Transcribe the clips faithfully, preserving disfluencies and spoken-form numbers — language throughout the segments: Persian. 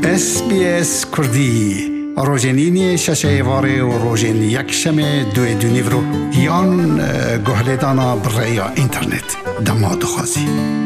اس بی اس کردی روزنینی ششه واره و روزن یک شمه دوی دونی برو یان گهلیدانا برای اینترنت دما دخوازی.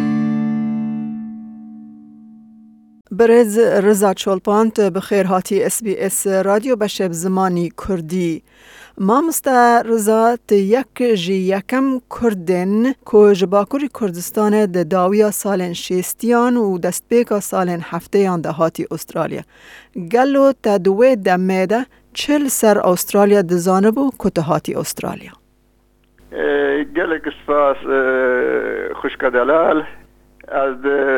برز رضا چولپانت بخیر هاتی اس بی اس رادیو بشب زمانی کردی. ما مستا رضا ت یک جی یکم کردن که جباکوری کردستان د داویا سالن شیستیان و دست بیکا سالن هفتهیان ده هاتی استرالیا. گلو تا دوی دمیده چل سر استرالیا دزانه بو کت هاتی استرالیا. گلک سپاس خوشک دلال از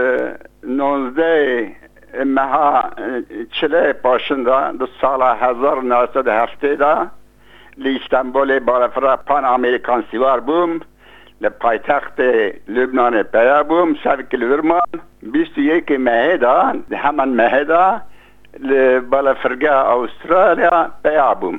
نوزده مها چله پاشنده دو سال هزار و نهصد و هفتاد دا لی استانبول بالافرا پان امریکان سیوار بوم لی پایتخت لبنان پیا بوم شب کلورمان بیست و یک ماه دا همان ماه دا لی بالافرگاه استرالیا پیا بوم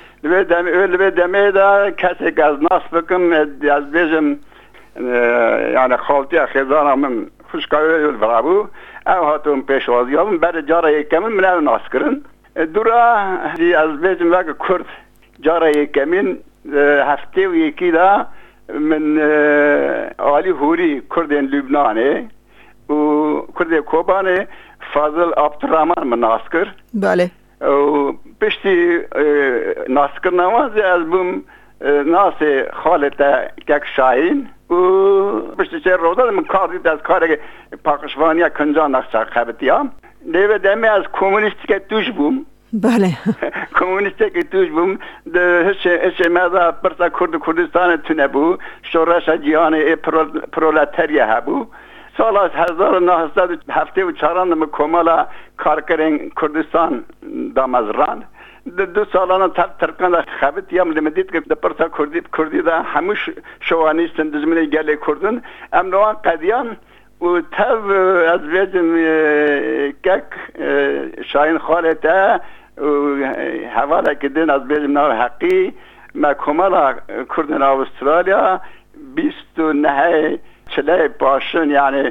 لی دمه دا کسی که از ناس بکم از بیجم یعنی خالتی خیزانم من خوشکاوی الفرابو او هاتون پیشوازی هم بعد جاره یکمین من او ناس کرن دورا از بیجم وقت کرد جاره یکمین هفته و یکی دا من آلی هوری کردین لبنانه و کرد کوبانه فاضل عبدالرحمن من ناس کرد بله و پشتی ناس کرنوازی از بوم ناس خالتا کک شاین و پشتی چه روزا من کار دید از کار پاکشوانی کنجا نقشه خبتی هم دیو دمی از کمونیستی که توش بوم بله کمونیستی که توش بوم هش هش ماذا برسا کرد کردستان تونه بو شورش جهان پرولتاریه هبو سال از هزار و نهصد و هفته و چهاران دم کمالا کار کردن کردستان دامازران دو سالانه تر ترکان خبت یام لمدید که دپرتا کردی کردی دا همش شوانیستن دزمینه گله کردن ام نوان قدیان و تب از ویجم کک شاین خالته و حواله کدین از ویجم ناو حقی ما کمالا کردن استرالیا بیست و نه چله پاشن یعنی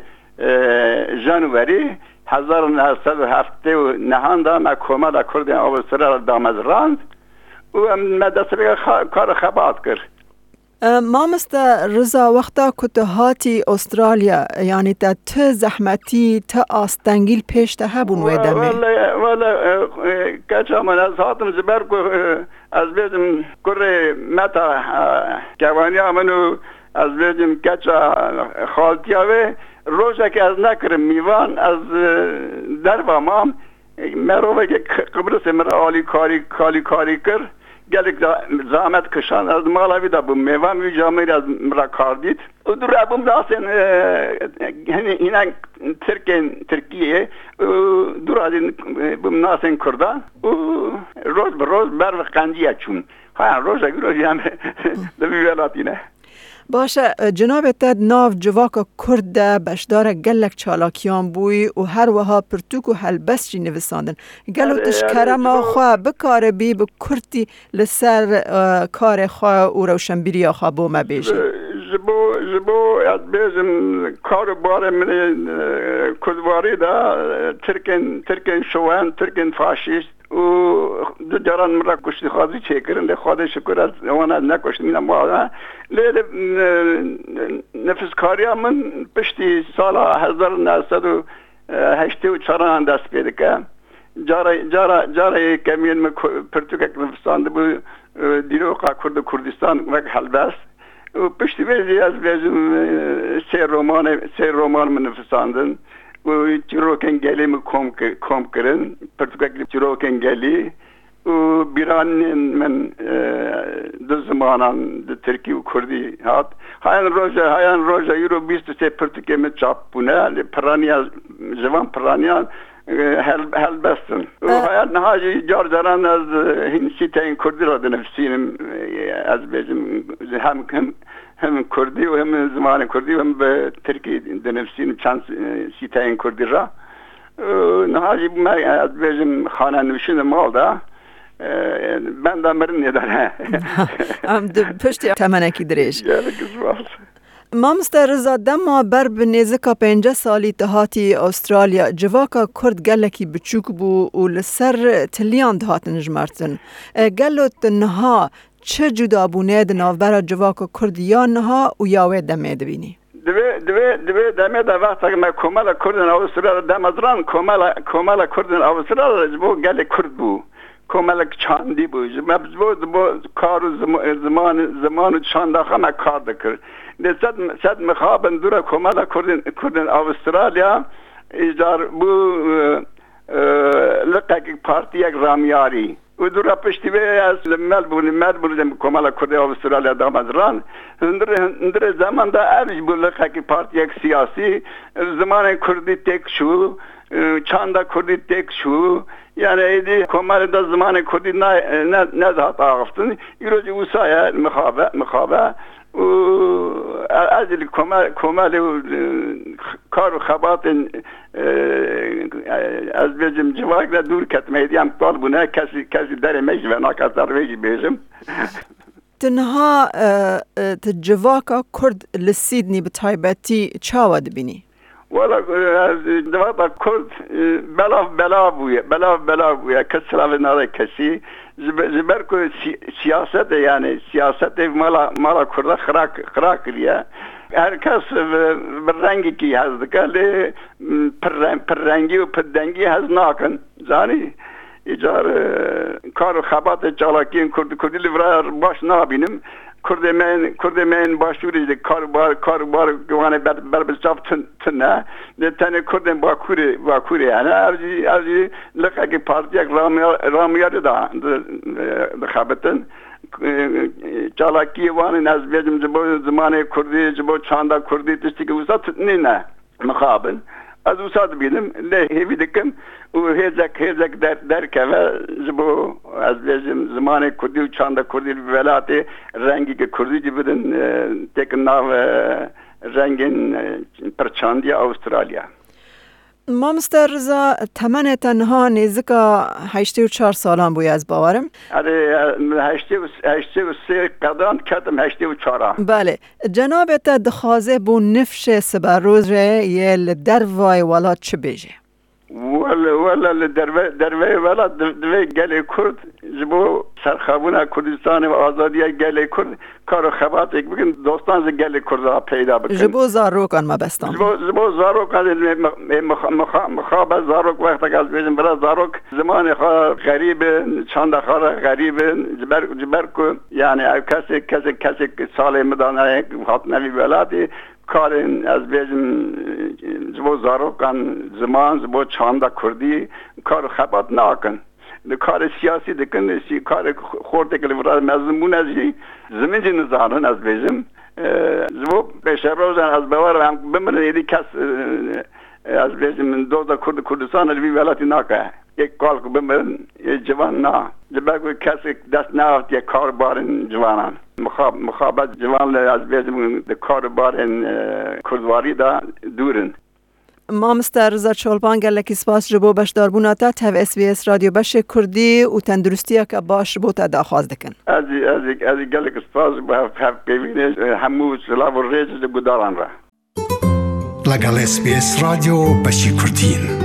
جنوری هزار و نهصد و هفته و نهان دا ما کمالا کردن استرالیا دامزراند و ما دست بگه کار خبات کرد. ما مستا رضا وقتا کت هاتی استرالیا یعنی تا ت زحمتی تا آستنگیل پیش تا هبون ویدمه والا والا کچا من از هاتم زبر کو از بیدم کره متا جوانی منو از بیدم کچا خالتیاوه روزه که از نکرم میوان از در و مام مروه که قبرس مرا آلی کاری کاری کاری کر گلک زحمت کشان از مالاوی دا بوم میوان وی جامعه از مرا کار دید و دور بوم داستن اینا ترکن ترکیه دور از بوم ناسن کردن و روز به روز بر قندی چون ها روز اگر هم دوی ولاتینه باشه جناب تد ناو جواکا کرد بشدار گلک چالاکیان بوی و هر وها پرتوک و هلبس جی نویساندن گلو تشکره ما خواه بکاره بی بکرتی لسر کار خواه و روشنبیری خواه بو ما بیجی جبو جبو از بیجم کار باره من کدواری دا ترکن ترکن شوان ترکن فاشیست و دو جران مرا کشتی خواهی چه کرن لی خواهی شکر از وانا نکشتی مینا موانا لی نفس کاری من پشتی سال هزار و نهصد و هشتی و چاران دست پیدا که جارا جارا جارا کمین من پرتوکک نفسانده بو دیروقا کرد کردستان وک حلبست و پشتی بیزی از بیزم سه رومان سه رومان من نفساندن و چروکن گلی من کم کم کردن پرتوکلی چروکن گلی و بیران من دو زمانان د ترکی و کردی هات هاین روزه هاین روزه یورو بیست و سه پرتوکی من چاپ بونه پرانیا جوان پرانیا هل هل بستن و هاین نهاجی جار جاران از هنسی تاین کردی را دنفسینم از بیجم هم هم هم کردی و هم زمان کردی و هم به ترکی دنفسین چند سیتاین کردی را نهاجی ما از بیجم خانه نوشین مال دا من دا مرن نداره ام پشتی تمنکی دریش مامستا رضا دما بر بنیزکا پنجه سالی تهاتی استرالیا جواکا کرد گلکی بچوک بو و لسر تلیان دهاتن جمارتن. گلو تنها چه جدا بونه دناو برا جواکا کرد یا نها و یاوه دمه دبینی؟ دوی دوی دوی دمه دا وقتا که ما کمال کردن استرالیا دمازران کمال کمال کردن استرالیا جبو گل کرد بو. کمال چاندی بود. ما بود با کار زمان زمان چند آخه ما کار دکر. نزد نزد مخابن دور کمال کردن کردن استرالیا ایجار بو لقک پارتی یک رامیاری. و دور پشتی به از ملبورن ملبورن کمال کردن استرالیا دامازران. اندر اندر زمان دا ارج بو لقک پارتی یک سیاسی زمان کردی تک شو. چند کردی تک شو. یعنی ایدی کمال دا زمان کردی نه نه نزهت آفتن ایروز وسایه مخابه مخابه و از کمال کمال کار و خبات از بیشتر جواب را دور کتمیدی هم طالبونه کسی کسی در میج و ناکسر ویجی بیشم تنها تجواکا کرد لسیدنی بتایبتی چاود بینی ولی دوباره کرد بلا بلا بویه بلا بلا بویه کسی را نره کسی زبر کو سیاست یعنی سیاست مالا مالا کرد خراک خراک لیه هر کس بررنگی کی هست که پر پررنگی و پردنگی هست ناکن زانی ایجار کار خبات چالاکی کرد کردی لیبرار باش نابینم کرده من کرده من باشوری کاربار کاربار گوانه بر بر بچاف تن تنه نتنه کردن با کوری با کوری یعنی ارزی ارزی لقای پارتی یک رامیار رامیار دا دخابتن چالاکی وانه نزبیجم جبو زمانه کردی جبو چاندا کردی تشتی که وسط نه مخابن از وسط بینم له هیوی دکم و هیزک هیزک در در که جبو از بیشتر زمان کردی و چند کردی ولایت رنگی که کردی جبودن تک ناو رنگین پرچاندی استرالیا. مامستر رضا تمن تنها نزدیکا هشت و چهار سالان بوی از باورم. آره هشت و هشت و سه قدم کردم هشت و چهار. بله جناب تا دخوازه بو نفش سباروز یه دروای ولات چه بیجه؟ ولا ولا دروی دروی ولا دروی گلی کرد جبو سرخابونه کردستان و آزادی گلی کرد کار خبات یک بگن دوستان ز گلی کرد پیدا بکن جبو زاروکان مبستان جبو جبو زاروکان مخ مخ مخاب زاروک وقت از بیشتر برای زاروک زمان خا غریب چند خا غریب جبر جبر کو یعنی کسی کسی کسی سال مدانه خاط نوی ولادی کارن از بیشتر جبو زاروکان زمان جبو چند کردی کار خبات ناکن کار سیاسی دکن سی کار خورده که لیبرال مزمون ازی زمین جن زانن از بیشتر جبو پیشروزن از باور هم بمرن ایدی کس از بیشتر من دوزا کرد کردستان الوی ولاتی ناکه یک کال کو بمرن یک جوان نا جبه کوئی کسی دست نافت یک کار بارن جوانان مخاب مخابت جوان از بیشتر کار بارن کردواری دا دورن. مامستر رضا چولپان گلکی سپاس جبو بشدار بوناتا تاو اس بی اس رادیو بش کردی و تندرستی که باش بو تا داخواز دکن. از از از گلکی سپاس با پیوینه همو سلاو ریز گداران را. لگل اس بی اس رادیو بشی کردین.